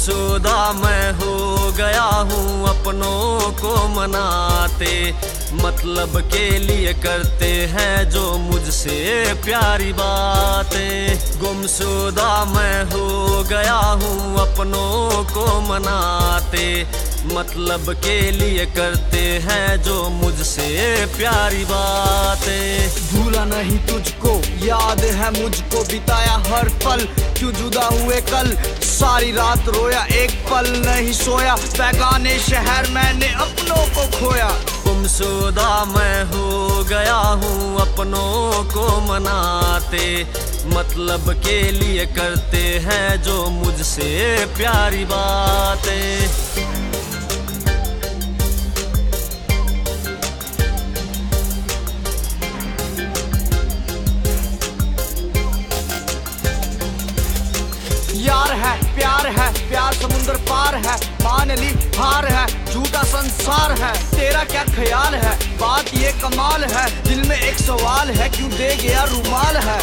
गुमशुदा मैं हो गया हूँ अपनों को मनाते, मतलब के लिए करते हैं जो मुझसे प्यारी बातें। गुमशुदा मैं हो गया हूँ अपनों को मनाते, मतलब के लिए करते हैं जो मुझसे प्यारी बातें। भूला नहीं तुझको, याद है मुझको, बिताया हर पल, क्यों जुदा हुए कल। सारी रात रोया, एक पल नहीं सोया, बेगाने शहर मैंने अपनों को खोया। गुमशुदा मैं हो गया हूँ अपनों को मनाते, मतलब के लिए करते हैं जो मुझसे प्यारी बातें। यार है, प्यार समुंदर पार है, मान ली हार है, झूठा संसार है। तेरा क्या ख्याल है, बात ये कमाल है, दिल में एक सवाल है, क्यों दे गया रुमाल है।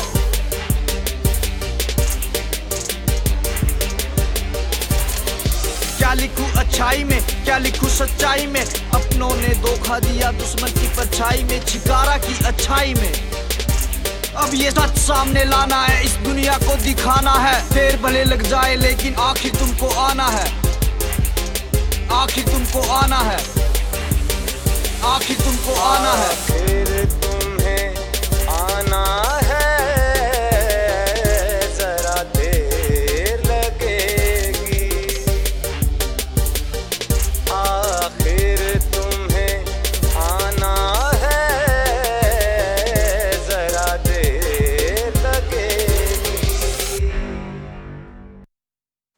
क्या लिखूं अच्छाई में, क्या लिखूं सच्चाई में, अपनों ने धोखा दिया दुश्मन की परछाई में, छिकारा की अच्छाई में। अब ये सच सामने लाना है, इस दुनिया को दिखाना है। देर भले लग जाए लेकिन आखिर तुमको आना है, आखिर तुमको आना है, आखिर तुमको आना है।